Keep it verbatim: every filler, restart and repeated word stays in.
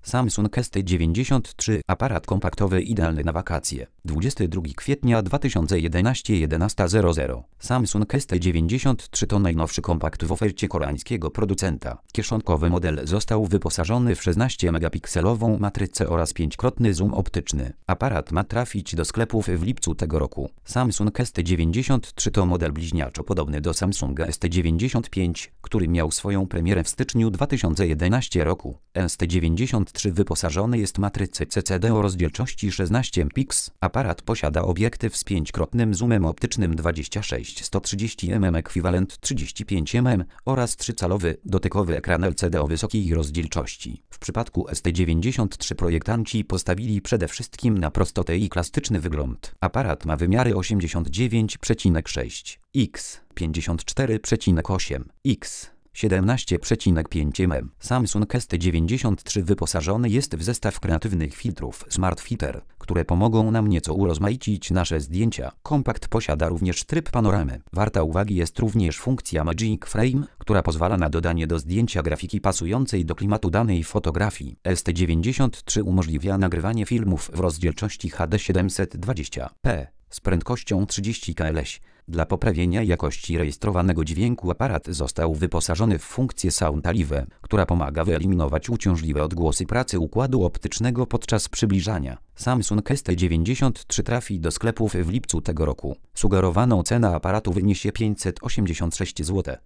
Samsung S T dziewięćdziesiąt trzy. Aparat kompaktowy idealny na wakacje. dwudziestego drugiego kwietnia dwa tysiące jedenastego, jedenasta zero zero. Samsung S T dziewięćdziesiąt trzy to najnowszy kompakt w ofercie koreańskiego producenta. Kieszonkowy model został wyposażony w szesnaściomegapikselową matrycę oraz pięciokrotny zoom optyczny. Aparat ma trafić do sklepów w lipcu tego roku. Samsung S T dziewięćdziesiąt trzy to model bliźniaczo podobny do Samsunga S T dziewięćdziesiąt pięć, który miał swoją premierę w styczniu dwa tysiące jedenastego roku. S T dziewięćdziesiąt trzy wyposażony jest w matrycę C C D o rozdzielczości szesnaście megapikseli. Aparat posiada obiektyw z pięciokrotnym zoomem optycznym dwadzieścia sześć sto trzydzieści megapikselów ekwiwalent trzydzieści pięć megapikselów oraz trzycalowy dotykowy ekran L C D o wysokiej rozdzielczości. W przypadku S T dziewięćdziesiąt trzy projektanci postawili przede wszystkim na prostotę i klasyczny wygląd. Aparat ma wymiary osiemdziesiąt dziewięć przecinek sześć na pięćdziesiąt cztery przecinek osiem na siedemnaście przecinek pięć milimetrów. Samsung S T dziewięćdziesiąt trzy wyposażony jest w zestaw kreatywnych filtrów Smart Filter, które pomogą nam nieco urozmaicić nasze zdjęcia. Kompakt posiada również tryb panoramy. Warta uwagi jest również funkcja Magic Frame, która pozwala na dodanie do zdjęcia grafiki pasującej do klimatu danej fotografii. S T dziewięćdziesiąt trzy umożliwia nagrywanie filmów w rozdzielczości H D siedemset dwadzieścia p z prędkością trzydzieści kiloherców. Dla poprawienia jakości rejestrowanego dźwięku aparat został wyposażony w funkcję Sound Alive, która pomaga wyeliminować uciążliwe odgłosy pracy układu optycznego podczas przybliżania. Samsung S T dziewięćdziesiąt trzy trafi do sklepów w lipcu tego roku. Sugerowaną cena aparatu wyniesie pięćset osiemdziesiąt sześć złotych.